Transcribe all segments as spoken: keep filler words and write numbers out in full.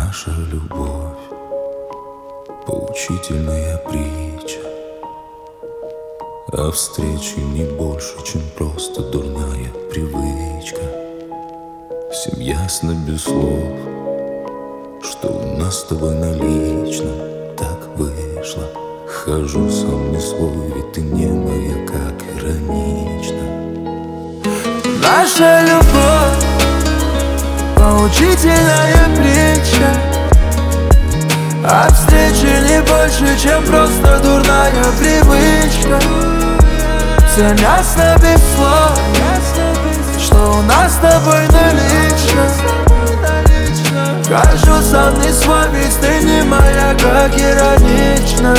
Наша любовь — поучительная притча о встрече не больше, чем просто дурная привычка. Всем ясно без слов, что у нас с тобой налично так вышло. Хожу сам не свой, ведь ты не моя, как иронично. Наша любовь — поучительная притча о встрече не больше, чем просто дурная привычка. Всем ясно без слов, что у нас с тобой налично. Хожу сам не свой, ведь ты не моя, как иронично.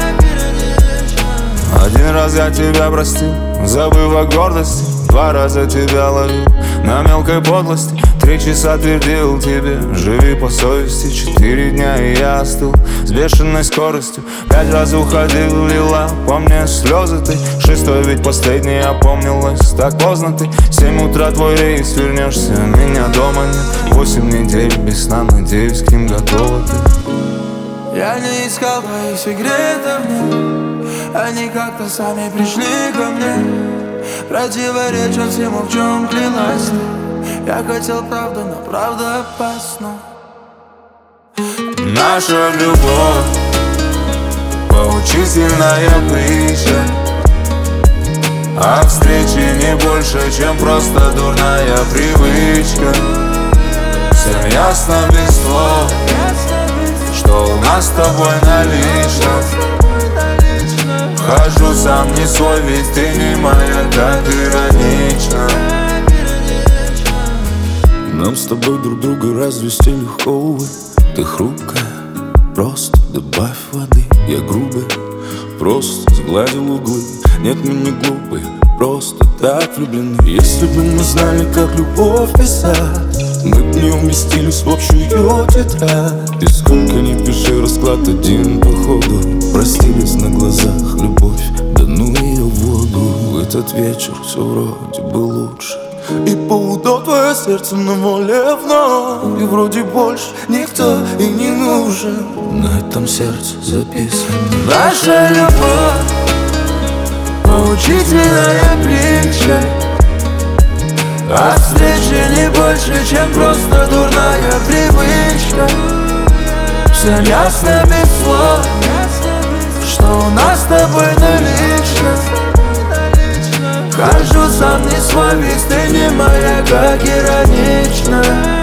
Один раз я тебя простил, забыв о гордости. Два раза тебя ловил на мелкой подлости. Три часа твердил тебе, живи по совести. Четыре дня и я остыл с бешеной скоростью. Пять раз уходил, лила по мне слезы ты. Шестой ведь последний опомнилась, так поздно ты. Семь утра твой рейс, вернешься, меня дома нет. Восемь недель без сна, надеюсь, к ним готова ты. Я не искал твоих секретов, нет. Они как-то сами пришли ко мне. Противоречат всему, в чем клялась ты. Я хотел правду, но правда опасна. Наша любовь — поучительная притча о встрече не больше, чем просто дурная привычка. Всем ясно без слов, что у нас с тобой налично. Хожу сам не свой, ведь ты не моя, так иронично. Нам с тобой друг друга развести легко, увы. Ты хрупкая, просто добавь воды. Я грубый, просто сгладил углы. Нет, мы не глупые, просто так влюблены. Если бы мы знали, как любовь писать, мы б не уместились в общую тетрадь. И сколько ни пиши, расклад один походу. Простились на глазах, любовь, да ну ее в воду. В этот вечер все вроде бы лучше, и поудо твое сердце на воле вновь. И вроде больше никто и не нужен. На этом сердце записано. Наша любовь — поучительная притча о встрече не больше, чем просто дурная привычка. Всем ясно без слов, что у нас с тобой налично. Хожу сам не свой, ведь ты не моя, как иронично.